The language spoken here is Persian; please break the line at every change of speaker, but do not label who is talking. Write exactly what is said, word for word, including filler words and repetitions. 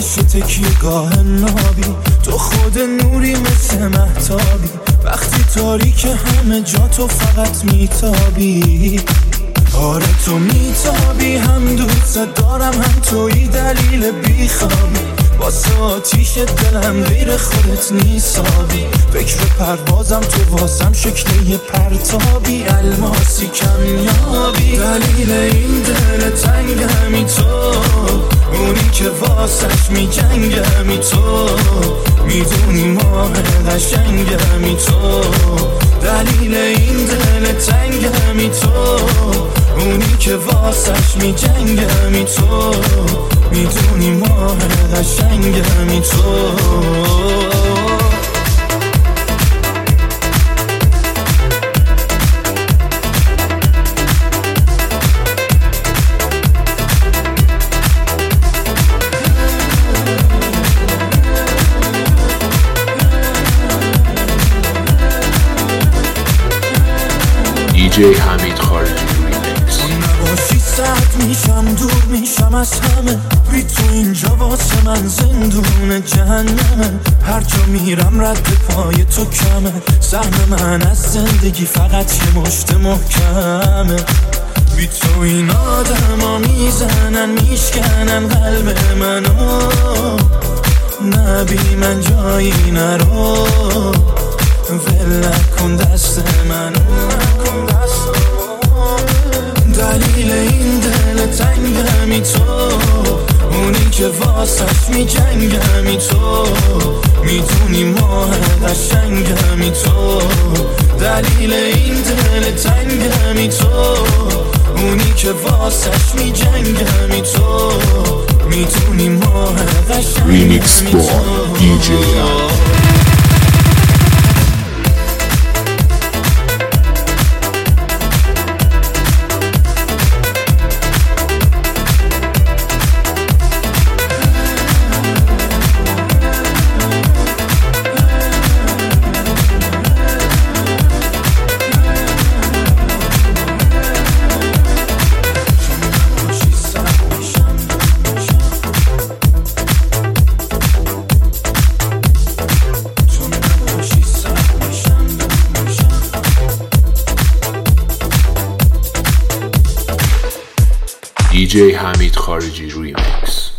آتش تکیهگاه نابی، تو خود نوری مثل مهتابی، وقتی تاریک همه جا تو فقط میتابی. آره تو میتابی، هم دوست دارم هم توی دلیل بیخوابی، واسه آتیش دلم غیر خودت نیسابی. فکر پروازم تو واسم شکل یه پرتابی، الماسی کمیابی. دلیل این دل تنگمی تو، اونی که واسش میجنگمی تو، میدونی ماه قشنگمی تو. دلیل این دل تنگمی تو، اونی که واسش میجنگمی تو، میدونی ماه قشنگمی تو.
دیجی حمید خارجی ریمیکس.
تو نباشی سرد میشم، دور میشم از همه، بی تو اینجا واسه من زندون جهنمه. هر جا میرم رد پای تو کمه، سهم من از زندگی فقط یه مشت محکمه. بی تو این آدم ها میزنن میشکنن قلب منو، نه بی من جایی نرو، ول نکن دست منو. دلیل این دل تنگمی تو، اونی که واسش میجنگمی تو، میدونی ماه قشنگمی تو. دلیل این دل تنگمی تو، اونی که واسش میجنگمی تو، میدونی ماه قشنگمی
ریمیکس با دیجی دیجی حمید خارجی ریمیکس.